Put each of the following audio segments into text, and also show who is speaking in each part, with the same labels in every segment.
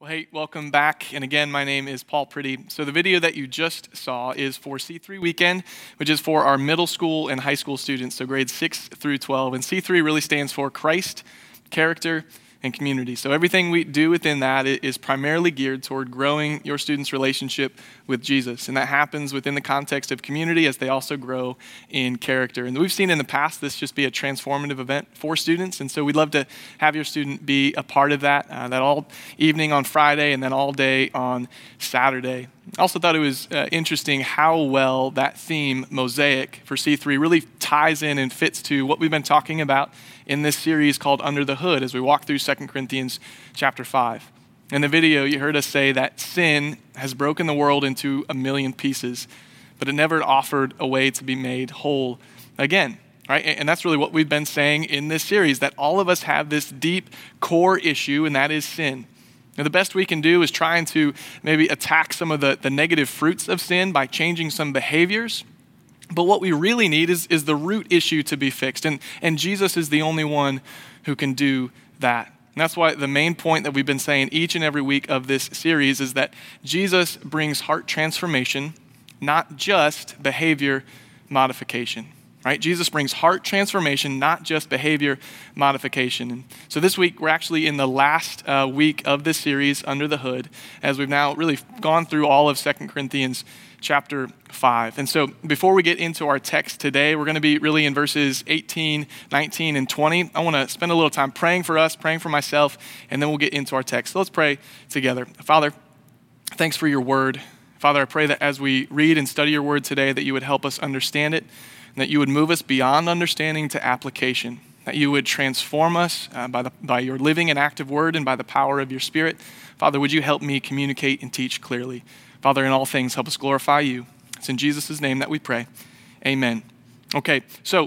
Speaker 1: Well, hey, welcome back. And again, my name is Paul Pretty. So the video that you just saw is for C3 weekend, which is for our middle school and high school students, so grades 6 through 12. And C3 really stands for Christ, character, and community. So everything we do within that is primarily geared toward growing your students' relationship with Jesus. And that happens within the context of community as they also grow in character. And we've seen in the past this just be a transformative event for students. And so we'd love to have your student be a part of that all evening on Friday and then all day on Saturday. I also thought it was interesting how well that theme, Mosaic, for C3 really ties in and fits to what we've been talking about in this series called Under the Hood as we walk through 2 Corinthians chapter 5. In the video, you heard us say that sin has broken the world into a million pieces, but it never offered a way to be made whole again. Right? And that's really what we've been saying in this series, that all of us have this deep core issue, and that is sin. Now, the best we can do is trying to maybe attack some of the negative fruits of sin by changing some behaviors. But what we really need is the root issue to be fixed. And Jesus is the only one who can do that. And that's why the main point that we've been saying each and every week of this series is that Jesus brings heart transformation, not just behavior modification. Right? Jesus brings heart transformation, not just behavior modification. And so this week, we're actually in the last week of this series, Under the Hood, as we've now really gone through all of 2 Corinthians chapter 5. And so before we get into our text today, we're going to be really in verses 18, 19, and 20. I want to spend a little time praying for us, praying for myself, and then we'll get into our text. So let's pray together. Father, thanks for your word. Father, I pray that as we read and study your word today, that you would help us understand it, and that you would move us beyond understanding to application, that you would transform us by your living and active word and by the power of your Spirit. Father, would you help me communicate and teach clearly? Father, in all things, help us glorify you. It's in Jesus' name that we pray. Amen. Okay, so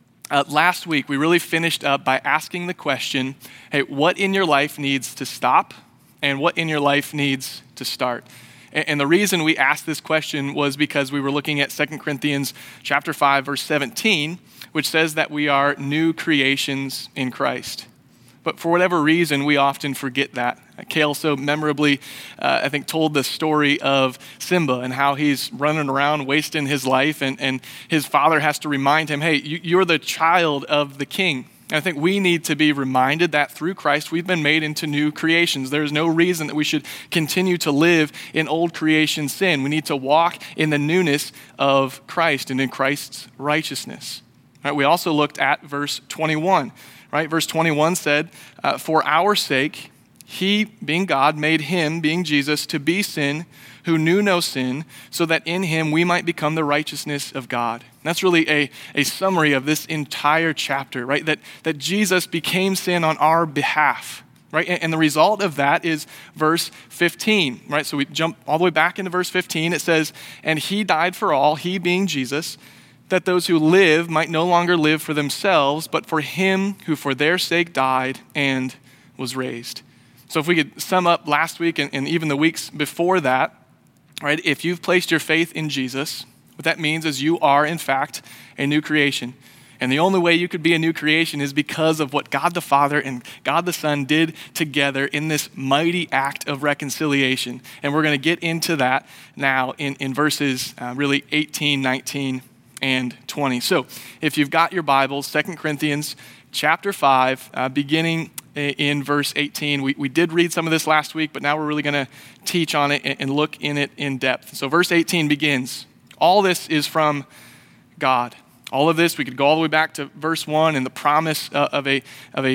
Speaker 1: last week we really finished up by asking the question, hey, what in your life needs to stop and what in your life needs to start? And the reason we asked this question was because we were looking at 2 Corinthians chapter 5, verse 17, which says that we are new creations in Christ. But for whatever reason, we often forget that. Cale so memorably, I think, told the story of Simba and how he's running around wasting his life, and his father has to remind him, hey, you're the child of the king. And I think we need to be reminded that through Christ, we've been made into new creations. There's no reason that we should continue to live in old creation sin. We need to walk in the newness of Christ and in Christ's righteousness. Right, we also looked at verse 21. Right? Verse 21 said, for our sake, he, being God, made him, being Jesus, to be sin, who knew no sin, so that in him we might become the righteousness of God. And that's really a summary of this entire chapter, right? That Jesus became sin on our behalf, right? And the result of that is verse 15, right? So we jump all the way back into verse 15. It says, and he died for all, he being Jesus, that those who live might no longer live for themselves, but for him who for their sake died and was raised. So if we could sum up last week and even the weeks before that, right, if you've placed your faith in Jesus, what that means is you are, in fact, a new creation. And the only way you could be a new creation is because of what God the Father and God the Son did together in this mighty act of reconciliation. And we're going to get into that now in verses really 18, 19, and 20. So if you've got your Bibles, 2 Corinthians chapter 5, beginning in verse 18. We did read some of this last week, but now we're really going to teach on it and look in it in depth. So verse 18 begins, all this is from God. All of this, we could go all the way back to verse 1 and the promise of a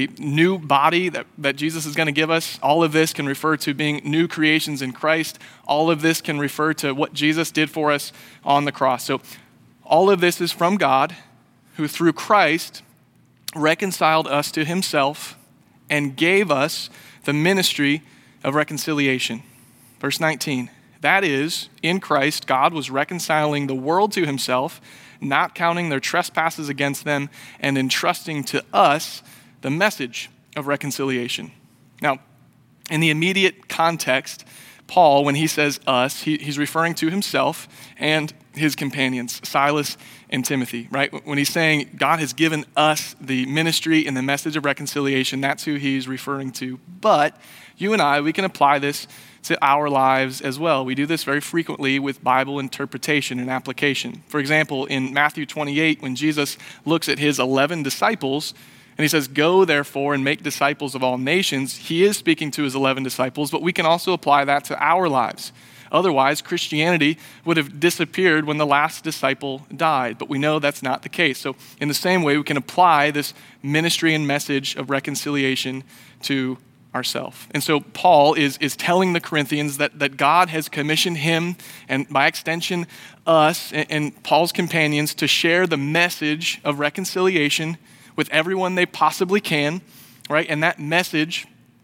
Speaker 1: new body that Jesus is going to give us. All of this can refer to being new creations in Christ. All of this can refer to what Jesus did for us on the cross. So all of this is from God, who through Christ reconciled us to himself and gave us the ministry of reconciliation. Verse 19, that is, in Christ, God was reconciling the world to himself, not counting their trespasses against them, and entrusting to us the message of reconciliation. Now, in the immediate context, Paul, when he says us, he's referring to himself and his companions, Silas and Timothy, right? When he's saying God has given us the ministry and the message of reconciliation, that's who he's referring to. But you and I, we can apply this to our lives as well. We do this very frequently with Bible interpretation and application. For example, in Matthew 28, when Jesus looks at his 11 disciples, and he says, "Go, therefore, and make disciples of all nations," he is speaking to his 11 disciples, but we can also apply that to our lives. Otherwise, Christianity would have disappeared when the last disciple died, but we know that's not the case. So in the same way, we can apply this ministry and message of reconciliation to ourselves. And so Paul is telling the Corinthians that God has commissioned him, and by extension, us and Paul's companions, to share the message of reconciliation with everyone they possibly can, right? And that message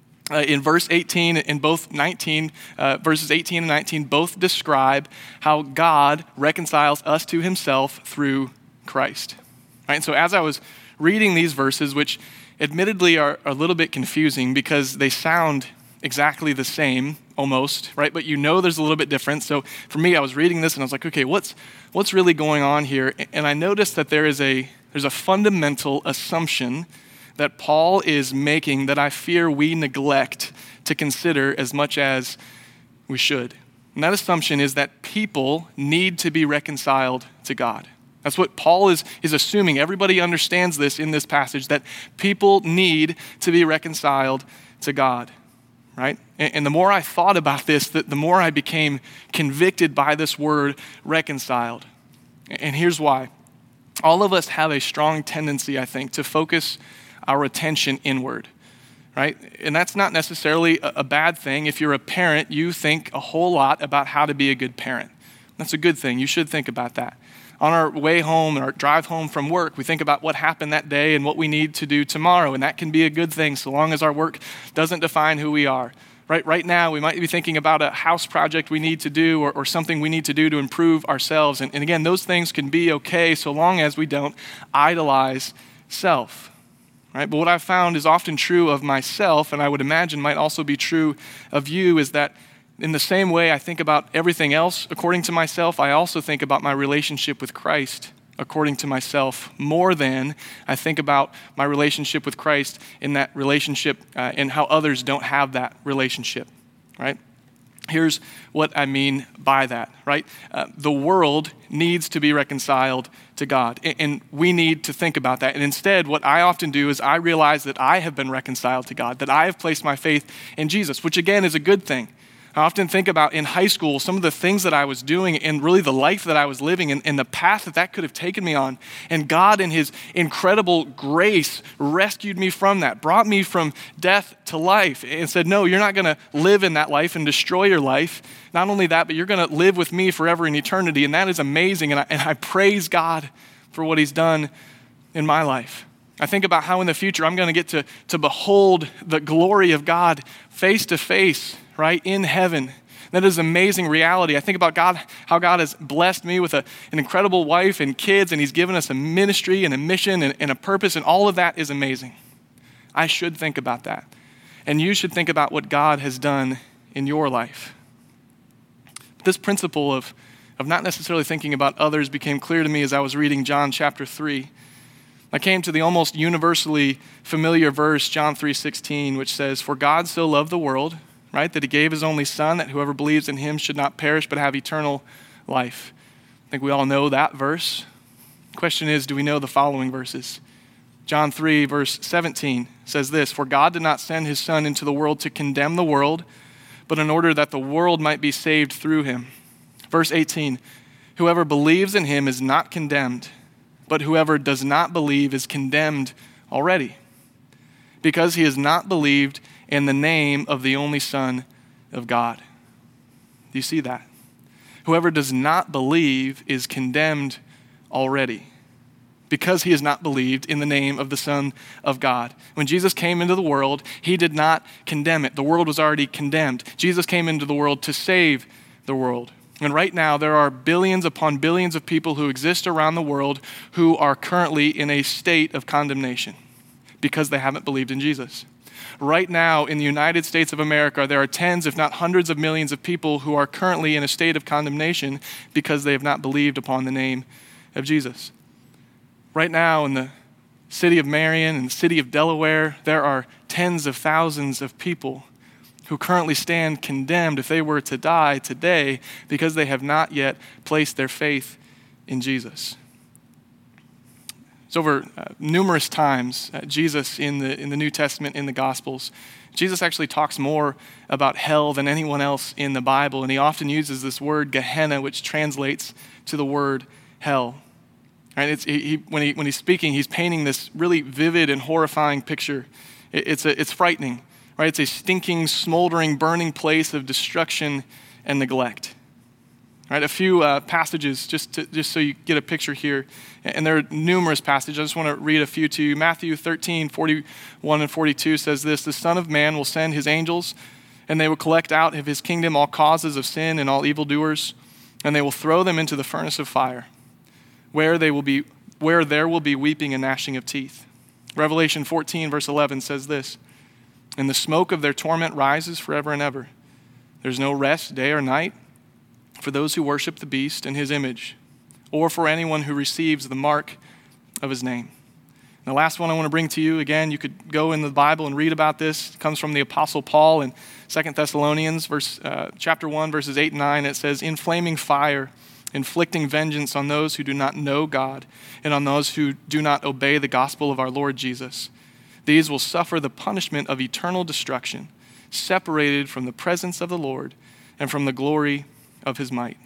Speaker 1: in verse 18 and both 19, verses 18 and 19 both describe how God reconciles us to himself through Christ. Right? And so as I was reading these verses, which admittedly are a little bit confusing because they sound exactly the same almost, right? But you know there's a little bit different. So for me, I was reading this and I was like, okay, what's really going on here? And I noticed that there's a fundamental assumption that Paul is making that I fear we neglect to consider as much as we should. And that assumption is that people need to be reconciled to God. That's what Paul is assuming. Everybody understands this in this passage, that people need to be reconciled to God, right? And the more I thought about this, the more I became convicted by this word reconciled. And here's why. All of us have a strong tendency, I think, to focus our attention inward, right? And that's not necessarily a bad thing. If you're a parent, you think a whole lot about how to be a good parent. That's a good thing. You should think about that. On our way home or drive home from work, we think about what happened that day and what we need to do tomorrow, and that can be a good thing so long as our work doesn't define who we are. Right now, we might be thinking about a house project we need to do or something we need to do to improve ourselves. And again, those things can be okay so long as we don't idolize self. Right? But what I've found is often true of myself, and I would imagine might also be true of you, is that in the same way I think about everything else according to myself, I also think about my relationship with Christ according to myself more than I think about my relationship with Christ in that relationship and how others don't have that relationship, right? Here's what I mean by that, right? The world needs to be reconciled to God, and we need to think about that. And instead, what I often do is I realize that I have been reconciled to God, that I have placed my faith in Jesus, which again is a good thing. I often think about in high school some of the things that I was doing and really the life that I was living and the path that could have taken me on. And God in his incredible grace rescued me from that, brought me from death to life and said, no, you're not going to live in that life and destroy your life. Not only that, but you're going to live with me forever in eternity. And that is amazing. And I praise God for what he's done in my life. I think about how in the future I'm going to get to behold the glory of God face to face, right, in heaven. That is amazing reality. I think about God, how God has blessed me with an incredible wife and kids, and he's given us a ministry and a mission and a purpose, and all of that is amazing. I should think about that. And you should think about what God has done in your life. This principle of not necessarily thinking about others became clear to me as I was reading John chapter 3. I came to the almost universally familiar verse, John 3:16, which says, "For God so loved the world," right, "that he gave his only son, that whoever believes in him should not perish but have eternal life." I think we all know that verse. The question is, do we know the following verses? John 3, verse 17 says this, "For God did not send his son into the world to condemn the world, but in order that the world might be saved through him." Verse 18, "Whoever believes in him is not condemned, but whoever does not believe is condemned already, because he has not believed in the name of the only Son of God." Do you see that? Whoever does not believe is condemned already, because he has not believed in the name of the Son of God. When Jesus came into the world, he did not condemn it. The world was already condemned. Jesus came into the world to save the world. And right now, there are billions upon billions of people who exist around the world who are currently in a state of condemnation because they haven't believed in Jesus. Right now, in the United States of America, there are tens, if not hundreds of millions of people who are currently in a state of condemnation because they have not believed upon the name of Jesus. Right now, in the city of Marion and the city of Delaware, there are tens of thousands of people who currently stand condemned if they were to die today because they have not yet placed their faith in Jesus. It's over numerous times, Jesus in the New Testament, in the Gospels, Jesus actually talks more about hell than anyone else in the Bible, and he often uses this word Gehenna, which translates to the word hell. Right? When he's speaking, he's painting this really vivid and horrifying picture. It's frightening. Right? It's a stinking, smoldering, burning place of destruction and neglect. Right? A few passages just so you get a picture here. And there are numerous passages. I just want to read a few to you. Matthew 13, 41 and 42 says this: "The Son of Man will send his angels, and they will collect out of his kingdom all causes of sin and all evildoers, and they will throw them into the furnace of fire, where there will be weeping and gnashing of teeth." Revelation 14, verse 11 says this: "And the smoke of their torment rises forever and ever. There's no rest day or night for those who worship the beast and his image, or for anyone who receives the mark of his name." And the last one I want to bring to you, again, you could go in the Bible and read about this. It comes from the Apostle Paul in 2 Thessalonians, chapter 1, verses 8 and 9. It says, "In flaming fire, inflicting vengeance on those who do not know God and on those who do not obey the gospel of our Lord Jesus. These will suffer the punishment of eternal destruction, separated from the presence of the Lord and from the glory of his might."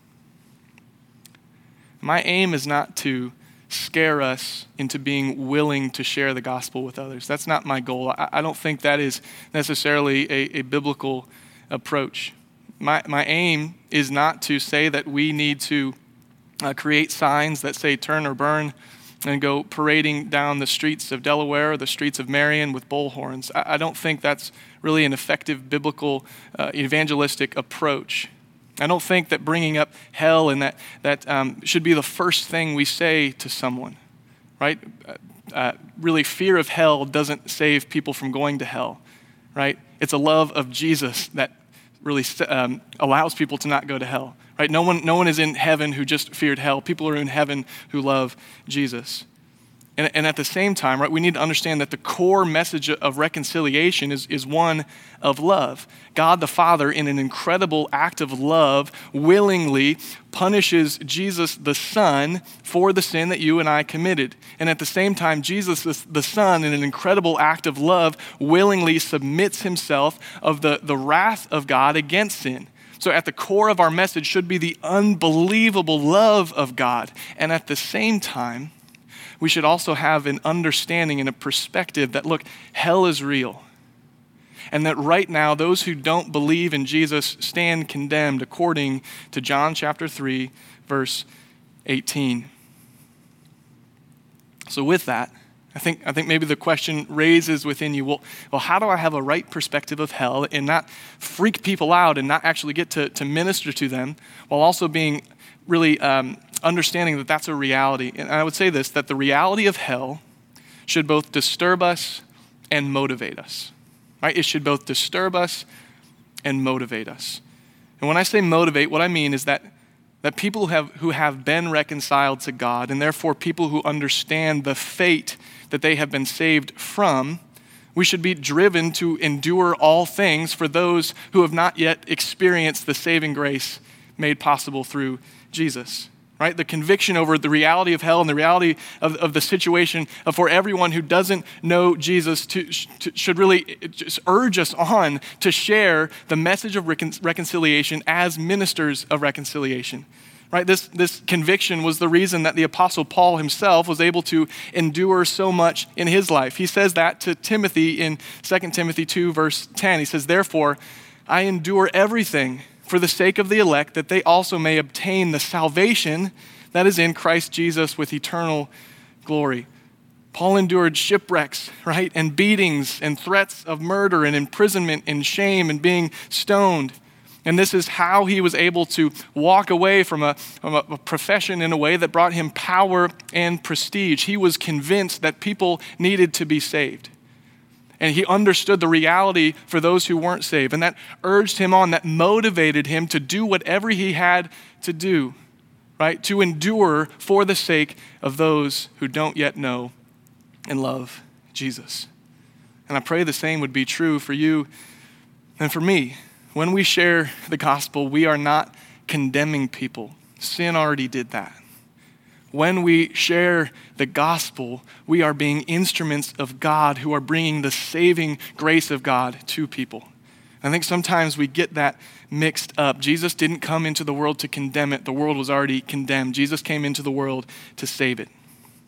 Speaker 1: My aim is not to scare us into being willing to share the gospel with others. That's not my goal. I don't think that is necessarily a biblical approach. My aim is not to say that we need to create signs that say turn or burn and go parading down the streets of Delaware or the streets of Marion with bullhorns. I don't think that's really an effective biblical evangelistic approach. I don't think that bringing up hell and that should be the first thing we say to someone, right? Really, fear of hell doesn't save people from going to hell, right? It's a love of Jesus that really allows people to not go to hell, right? No one is in heaven who just feared hell. People are in heaven who love Jesus. And at the same time, right, we need to understand that the core message of reconciliation is one of love. God the Father, in an incredible act of love, willingly punishes Jesus the Son for the sin that you and I committed. And at the same time, Jesus the Son, in an incredible act of love, willingly submits himself of the wrath of God against sin. So at the core of our message should be the unbelievable love of God. And at the same time, we should also have an understanding and a perspective that, look, hell is real. And that right now, those who don't believe in Jesus stand condemned according to John chapter 3, verse 18. So with that, I think maybe the question raises within you, well, how do I have a right perspective of hell and not freak people out and not actually get to minister to them while also being really understanding that that's a reality? And I would say this, that the reality of hell should both disturb us and motivate us, right? It should both disturb us and motivate us. And when I say motivate, what I mean is that people who have been reconciled to God, and therefore people who understand the fate that they have been saved from, we should be driven to endure all things for those who have not yet experienced the saving grace made possible through Jesus. Right? The conviction over the reality of hell and the reality of the situation for everyone who doesn't know Jesus should really just urge us on to share the message of reconciliation as ministers of reconciliation. Right? This conviction was the reason that the Apostle Paul himself was able to endure so much in his life. He says that to Timothy in 2 Timothy 2, verse 10. He says, "Therefore, I endure everything for the sake of the elect, that they also may obtain the salvation that is in Christ Jesus with eternal glory." Paul endured shipwrecks, right? And beatings and threats of murder and imprisonment and shame and being stoned. And this is how he was able to walk away from a profession in a way that brought him power and prestige. He was convinced that people needed to be saved. And he understood the reality for those who weren't saved. And that urged him on, that motivated him to do whatever he had to do, right? To endure for the sake of those who don't yet know and love Jesus. And I pray the same would be true for you And for me, when we share the gospel, we are not condemning people. Sin already did that. When we share the gospel, we are being instruments of God who are bringing the saving grace of God to people. I think sometimes we get that mixed up. Jesus didn't come into the world to condemn it. The world was already condemned. Jesus came into the world to save it.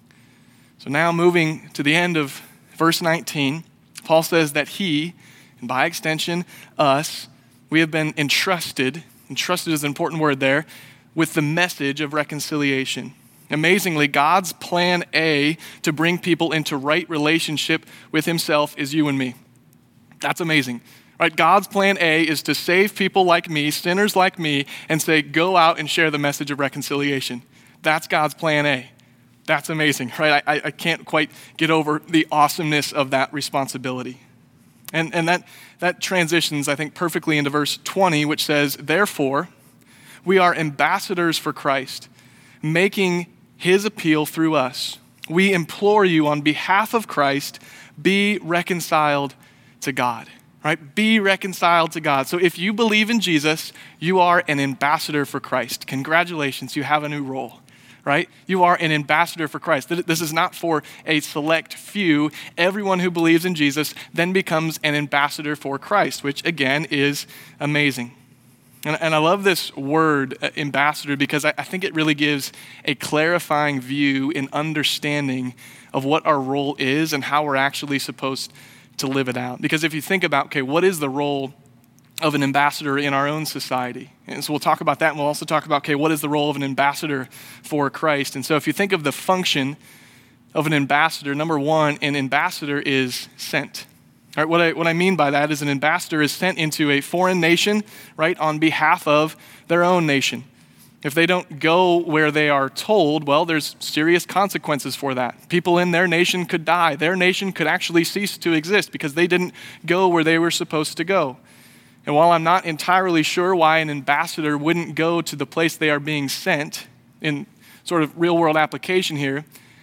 Speaker 1: So now moving to the end of verse 19, Paul says that he, and by extension us, we have been entrusted is an important word there, with the message of reconciliation. Amazingly, God's plan A to bring people into right relationship with himself is you and me. That's amazing. Right? God's plan A is to save people like me, sinners like me, and say, go out and share the message of reconciliation. That's God's plan A. That's amazing, right? I can't quite get over the awesomeness of that responsibility. And that transitions, I think, perfectly into verse 20, which says, therefore, we are ambassadors for Christ, making his appeal through us. We implore you on behalf of Christ, be reconciled to God. Right? Be reconciled to God. So if you believe in Jesus, you are an ambassador for Christ. Congratulations, you have a new role. Right? You are an ambassador for Christ. This is not for a select few. Everyone who believes in Jesus then becomes an ambassador for Christ, which again is amazing. And I love this word, ambassador, because I think it really gives a clarifying view and understanding of what our role is and how we're actually supposed to live it out. Because if you think about, okay, what is the role of an ambassador in our own society? And so we'll talk about that, and we'll also talk about, okay, what is the role of an ambassador for Christ? And so if you think of the function of an ambassador, number one, an ambassador is sent. All right, what I mean by that is an ambassador is sent into a foreign nation, right, on behalf of their own nation. If they don't go where they are told, well, there's serious consequences for that. People in their nation could die. Their nation could actually cease to exist because they didn't go where they were supposed to go. And while I'm not entirely sure why an ambassador wouldn't go to the place they are being sent in sort of real-world application here,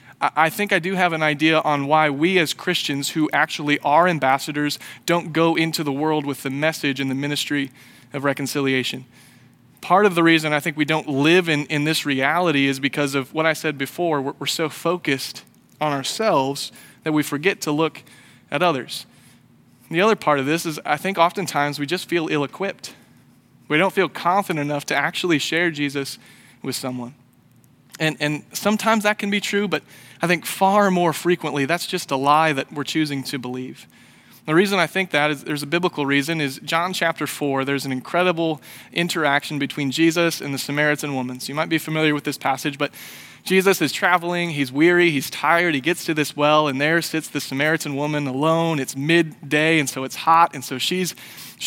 Speaker 1: I think I do have an idea on why we as Christians who actually are ambassadors don't go into the world with the message and the ministry of reconciliation. Part of the reason I think we don't live in this reality is because of what I said before. We're so focused on ourselves that we forget to look at others. The other part of this is I think oftentimes we just feel ill-equipped. We don't feel confident enough to actually share Jesus with someone. And sometimes that can be true, but I think far more frequently that's just a lie that we're choosing to believe. The reason I think that is there's a biblical reason is John chapter 4, there's an incredible interaction between Jesus and the Samaritan woman. So you might be familiar with this passage, but Jesus is traveling, he's weary, he's tired, he gets to this well, and there sits the Samaritan woman alone. It's midday, and so it's hot, and so she's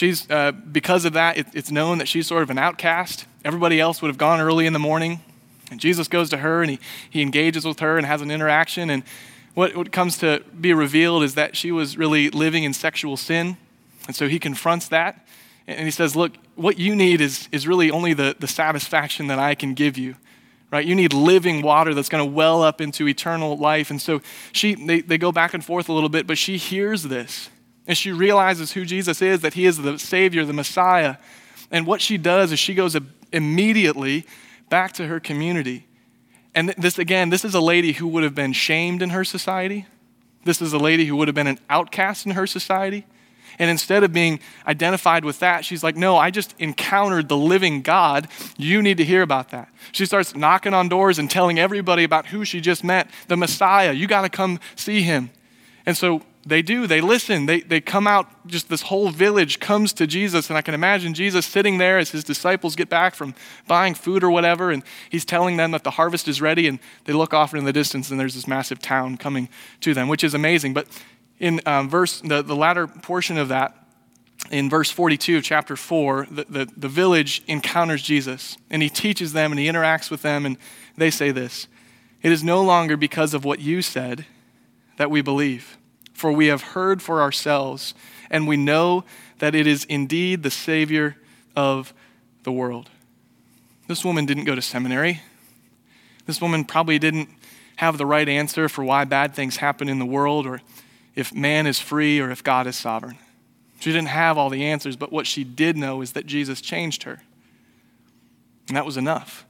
Speaker 1: because of that, it's known that she's sort of an outcast. Everybody else would have gone early in the morning, and Jesus goes to her, and he engages with her and has an interaction, and what comes to be revealed is that she was really living in sexual sin. And so he confronts that. And he says, look, what you need is really only the satisfaction that I can give you. Right? You need living water that's going to well up into eternal life. And so they go back and forth a little bit, but she hears this. And she realizes who Jesus is, that he is the Savior, the Messiah. And what she does is she goes immediately back to her community. And this is a lady who would have been shamed in her society. This is a lady who would have been an outcast in her society. And instead of being identified with that, she's like, no, I just encountered the living God. You need to hear about that. She starts knocking on doors and telling everybody about who she just met, the Messiah. You got to come see him. And so they do. They listen. They come out. Just this whole village comes to Jesus. And I can imagine Jesus sitting there as his disciples get back from buying food or whatever. And he's telling them that the harvest is ready. And they look off in the distance and there's this massive town coming to them, which is amazing. But in the latter portion of that, in verse 42 of chapter 4, the village encounters Jesus. And he teaches them and he interacts with them. And they say this, "It is no longer because of what you said that we believe. For we have heard for ourselves, and we know that it is indeed the Savior of the world." This woman didn't go to seminary. This woman probably didn't have the right answer for why bad things happen in the world, or if man is free, or if God is sovereign. She didn't have all the answers, but what she did know is that Jesus changed her. And that was enough.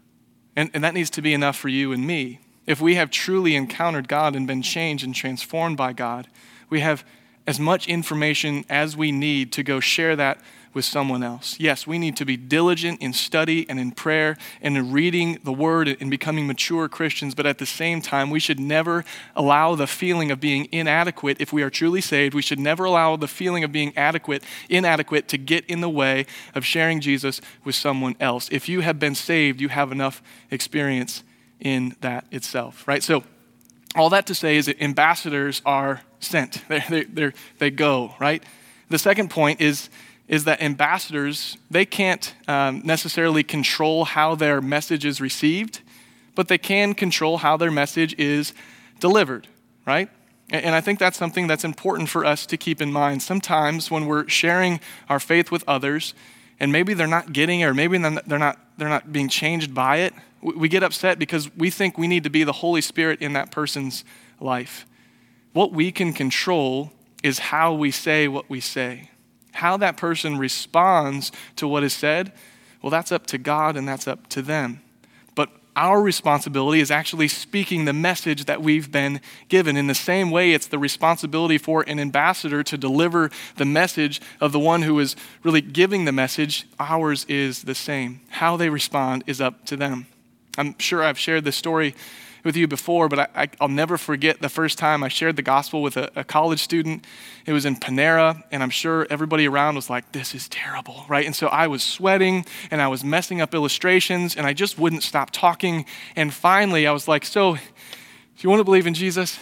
Speaker 1: And that needs to be enough for you and me. If we have truly encountered God and been changed and transformed by God, we have as much information as we need to go share that with someone else. Yes, we need to be diligent in study and in prayer and in reading the word and becoming mature Christians, but at the same time, we should never allow the feeling of being inadequate. If we are truly saved, we should never allow the feeling of being inadequate to get in the way of sharing Jesus with someone else. If you have been saved, you have enough experience in that itself, right? So all that to say is that ambassadors are sent. They go, right? The second point is that ambassadors, they can't necessarily control how their message is received, but they can control how their message is delivered, right? And I think that's something that's important for us to keep in mind. Sometimes when we're sharing our faith with others, and maybe they're not getting it, or maybe they're not being changed by it, we get upset because we think we need to be the Holy Spirit in that person's life. What we can control is how we say what we say. How that person responds to what is said, well, that's up to God and that's up to them. But our responsibility is actually speaking the message that we've been given. In the same way, it's the responsibility for an ambassador to deliver the message of the one who is really giving the message. Ours is the same. How they respond is up to them. I'm sure I've shared this story with you before, but I'll never forget the first time I shared the gospel with a college student. It was in Panera, and I'm sure everybody around was like, this is terrible, right? And so I was sweating, and I was messing up illustrations, and I just wouldn't stop talking. And finally, I was like, so, do you want to believe in Jesus?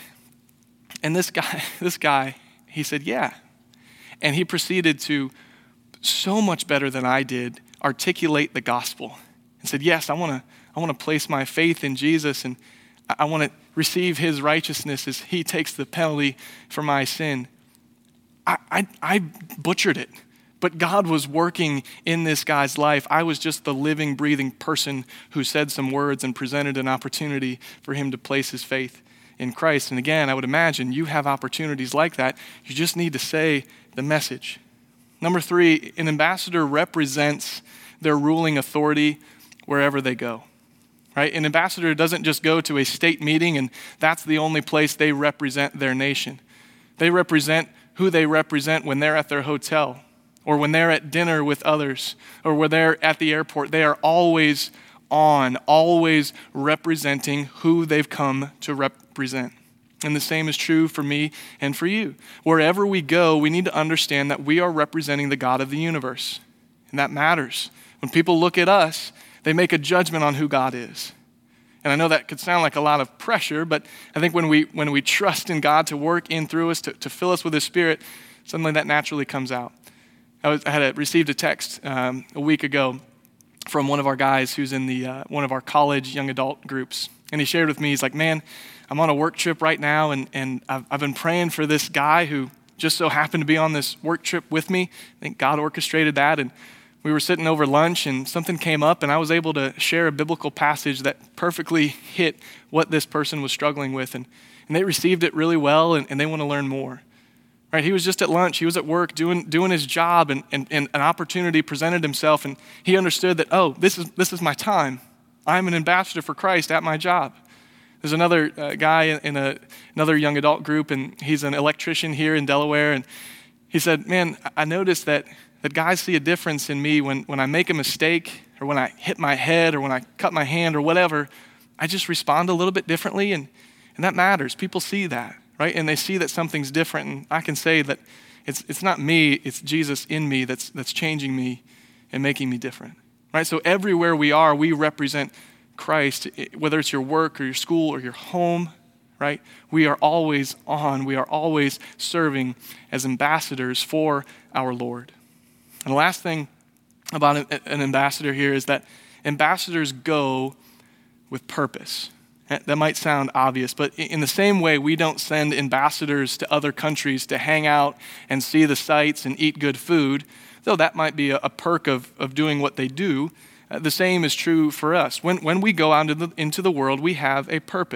Speaker 1: And this guy, he said, yeah. And he proceeded to, so much better than I did, articulate the gospel. And said, yes, I want to place my faith in Jesus, and I want to receive his righteousness as he takes the penalty for my sin. I butchered it, but God was working in this guy's life. I was just the living, breathing person who said some words and presented an opportunity for him to place his faith in Christ. And again, I would imagine you have opportunities like that. You just need to say the message. Number 3, an ambassador represents their ruling authority wherever they go. Right? An ambassador doesn't just go to a state meeting and that's the only place they represent their nation. They represent who they represent when they're at their hotel or when they're at dinner with others or when they're at the airport. They are always representing who they've come to represent. And the same is true for me and for you. Wherever we go, we need to understand that we are representing the God of the universe. And that matters. When people look at us, they make a judgment on who God is. And I know that could sound like a lot of pressure, but I think when we trust in God to work in through us, to fill us with his Spirit, suddenly that naturally comes out. I received a text a week ago from one of our guys who's in the one of our college young adult groups. And he shared with me, he's like, man, I'm on a work trip right now, and I've been praying for this guy who just so happened to be on this work trip with me. I think God orchestrated that, and we were sitting over lunch and something came up and I was able to share a biblical passage that perfectly hit what this person was struggling with. And they received it really well and they want to learn more. Right? He was just at lunch. He was at work doing his job and an opportunity presented himself and he understood that, oh, this is my time. I'm an ambassador for Christ at my job. There's another guy in another young adult group and he's an electrician here in Delaware. And he said, man, I noticed that guys see a difference in me when I make a mistake or when I hit my head or when I cut my hand or whatever, I just respond a little bit differently and that matters. People see that, right? And they see that something's different and I can say that it's not me, it's Jesus in me that's changing me and making me different, right? So everywhere we are, we represent Christ, whether it's your work or your school or your home, right? We are always serving as ambassadors for our Lord. And the last thing about an ambassador here is that ambassadors go with purpose. That might sound obvious, but in the same way, we don't send ambassadors to other countries to hang out and see the sights and eat good food, though that might be a perk of doing what they do. The same is true for us. When we go out into the world, we have a purpose.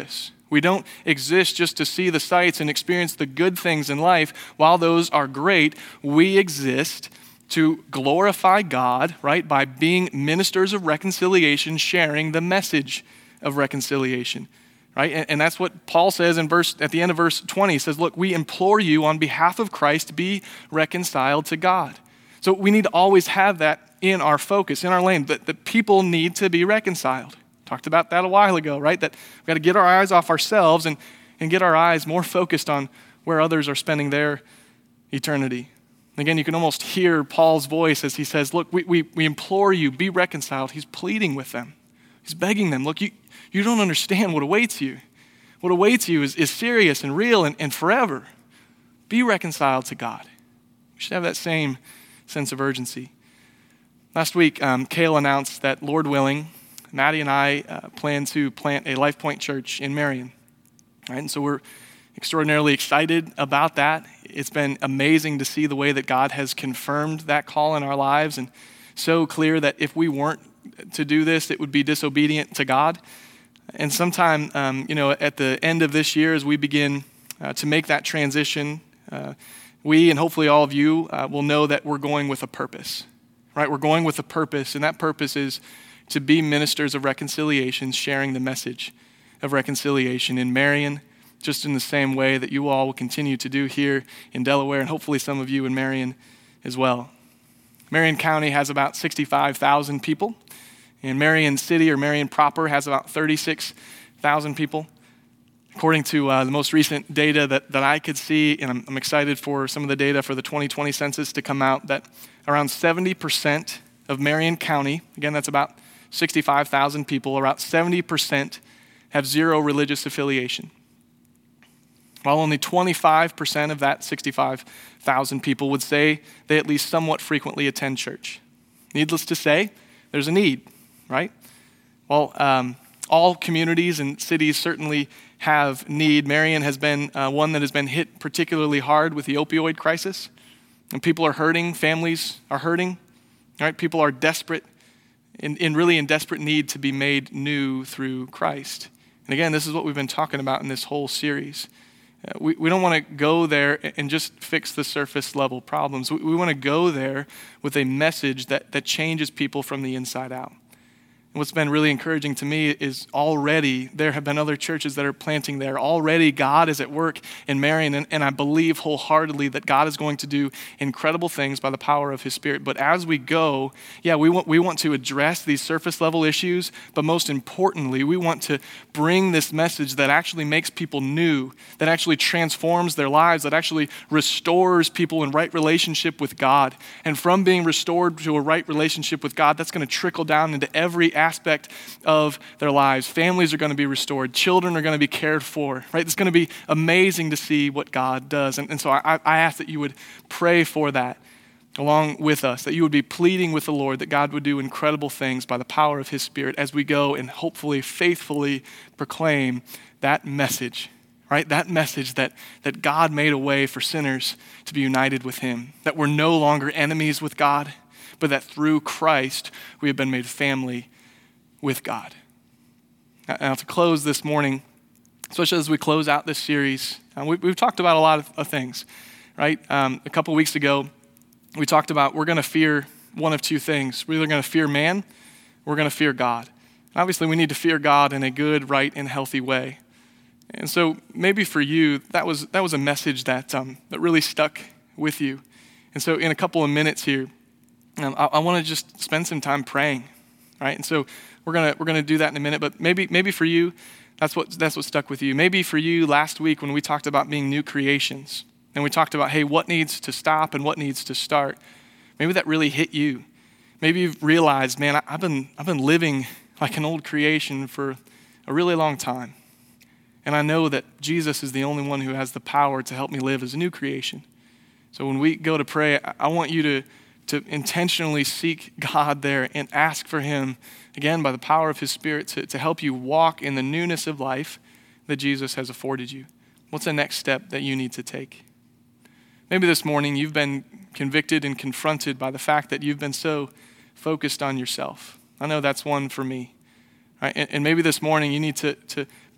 Speaker 1: We don't exist just to see the sights and experience the good things in life. While those are great, we exist to glorify God, right, by being ministers of reconciliation, sharing the message of reconciliation, right? And that's what Paul says at the end of verse 20. He says, look, we implore you on behalf of Christ, be reconciled to God. So we need to always have that in our focus, in our lane, that people need to be reconciled. Talked about that a while ago, right? That we've got to get our eyes off ourselves and get our eyes more focused on where others are spending their eternity. Again, you can almost hear Paul's voice as he says, look, we implore you, be reconciled. He's pleading with them. He's begging them, look, you don't understand what awaits you. What awaits you is serious and real and forever. Be reconciled to God. We should have that same sense of urgency. Last week, Kale announced that, Lord willing, Maddie and I plan to plant a Life Point church in Marion. Right? And so we're extraordinarily excited about that. It's been amazing to see the way that God has confirmed that call in our lives, and so clear that if we weren't to do this, it would be disobedient to God. And sometime, at the end of this year, as we begin to make that transition, we and hopefully all of you will know that we're going with a purpose, right? We're going with a purpose, and that purpose is to be ministers of reconciliation, sharing the message of reconciliation in Marion, just in the same way that you all will continue to do here in Delaware, and hopefully some of you in Marion as well. Marion County has about 65,000 people, and Marion City or Marion proper has about 36,000 people. According to the most recent data that I could see, and I'm excited for some of the data for the 2020 census to come out, that around 70% of Marion County, again, that's about 65,000 people, around 70% have zero religious affiliation. While only 25% of that 65,000 people would say they at least somewhat frequently attend church. Needless to say, there's a need, right? Well, all communities and cities certainly have need. Marion has been one that has been hit particularly hard with the opioid crisis. And people are hurting, families are hurting, right? People are desperate, really in desperate need to be made new through Christ. And again, this is what we've been talking about in this whole series. We don't want to go there and just fix the surface level problems. We want to go there with a message that changes people from the inside out. And what's been really encouraging to me is already there have been other churches that are planting there. Already God is at work in Marion, and I believe wholeheartedly that God is going to do incredible things by the power of his Spirit. But as we go, we want to address these surface level issues, but most importantly, we want to bring this message that actually makes people new, that actually transforms their lives, that actually restores people in right relationship with God. And from being restored to a right relationship with God, that's going to trickle down into every aspect of their lives. Families are going to be restored. Children are going to be cared for, right? It's going to be amazing to see what God does. And so I ask that you would pray for that along with us, that you would be pleading with the Lord that God would do incredible things by the power of his Spirit as we go and hopefully faithfully proclaim that message, right? That message that God made a way for sinners to be united with him, that we're no longer enemies with God, but that through Christ we have been made family with God. Now to close this morning, especially as we close out this series, we've talked about a lot of things, right? A couple weeks ago, we talked about we're going to fear one of two things. We're either going to fear man, or we're going to fear God. Obviously, we need to fear God in a good, right, and healthy way. And so maybe for you, that was a message that really stuck with you. And so in a couple of minutes here, I want to just spend some time praying, right? And so we're gonna do that in a minute. But maybe for you, that's what stuck with you. Maybe for you last week when we talked about being new creations, and we talked about, hey, what needs to stop and what needs to start. Maybe that really hit you. Maybe you've realized, man, I've been living like an old creation for a really long time, and I know that Jesus is the only one who has the power to help me live as a new creation. So when we go to pray, I want you to intentionally seek God there and ask for him, again, by the power of his Spirit, to help you walk in the newness of life that Jesus has afforded you. What's the next step that you need to take? Maybe this morning you've been convicted and confronted by the fact that you've been so focused on yourself. I know that's one for me. Right? And maybe this morning you need to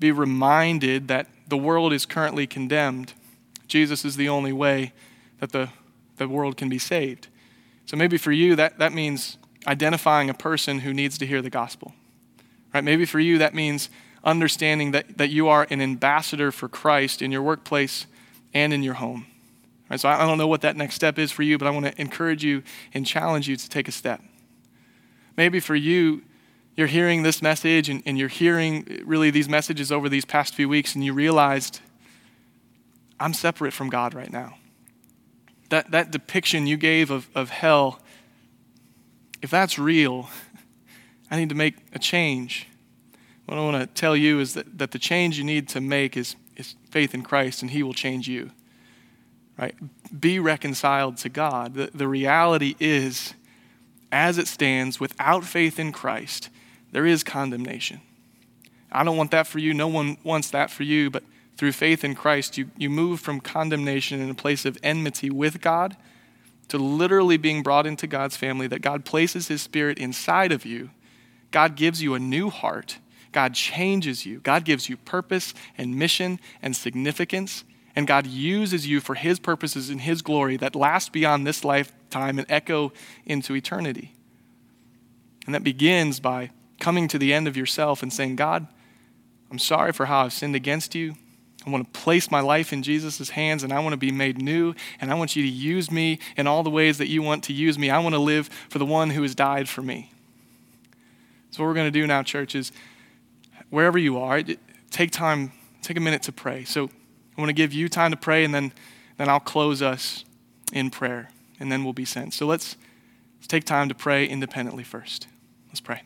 Speaker 1: be reminded that the world is currently condemned. Jesus is the only way that the world can be saved. So maybe for you, that means identifying a person who needs to hear the gospel. Right? Maybe for you, that means understanding that you are an ambassador for Christ in your workplace and in your home. Right? So I don't know what that next step is for you, but I want to encourage you and challenge you to take a step. Maybe for you, you're hearing this message and you're hearing really these messages over these past few weeks, and you realized, I'm separate from God right now. That depiction you gave of hell, if that's real, I need to make a change. What I want to tell you is that the change you need to make is faith in Christ, and he will change you. Right? Be reconciled to God. The reality is, as it stands, without faith in Christ, there is condemnation. I don't want that for you. No one wants that for you. But through faith in Christ, you move from condemnation in a place of enmity with God to literally being brought into God's family, that God places his Spirit inside of you. God gives you a new heart. God changes you. God gives you purpose and mission and significance. And God uses you for his purposes and his glory that last beyond this lifetime and echo into eternity. And that begins by coming to the end of yourself and saying, God, I'm sorry for how I've sinned against you. I want to place my life in Jesus' hands, and I want to be made new, and I want you to use me in all the ways that you want to use me. I want to live for the one who has died for me. So what we're going to do now, church, is wherever you are, take a minute to pray. So I want to give you time to pray, and then I'll close us in prayer, and then we'll be sent. So let's take time to pray independently first. Let's pray.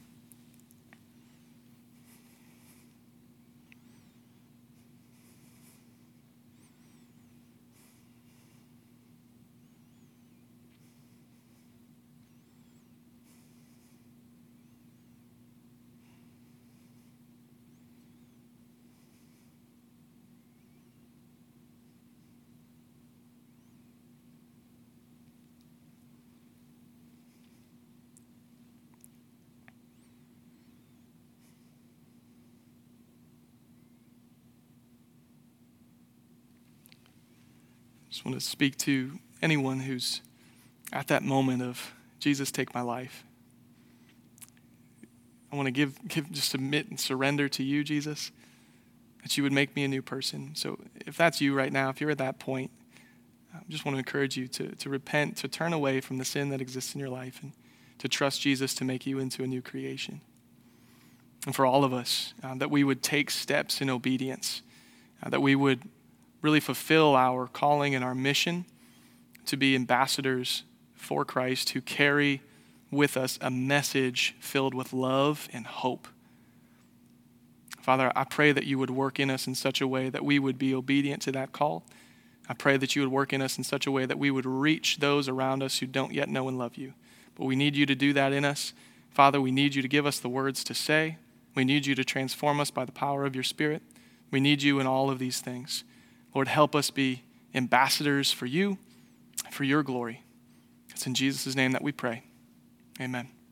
Speaker 1: Just want to speak to anyone who's at that moment of, Jesus, take my life. I want to just submit and surrender to you, Jesus, that you would make me a new person. So if that's you right now, if you're at that point, I just want to encourage you to repent, to turn away from the sin that exists in your life, and to trust Jesus to make you into a new creation. And for all of us, that we would take steps in obedience, that we would really fulfill our calling and our mission to be ambassadors for Christ who carry with us a message filled with love and hope. Father, I pray that you would work in us in such a way that we would be obedient to that call. I pray that you would work in us in such a way that we would reach those around us who don't yet know and love you. But we need you to do that in us. Father, we need you to give us the words to say. We need you to transform us by the power of your Spirit. We need you in all of these things. Lord, help us be ambassadors for you, for your glory. It's in Jesus' name that we pray. Amen.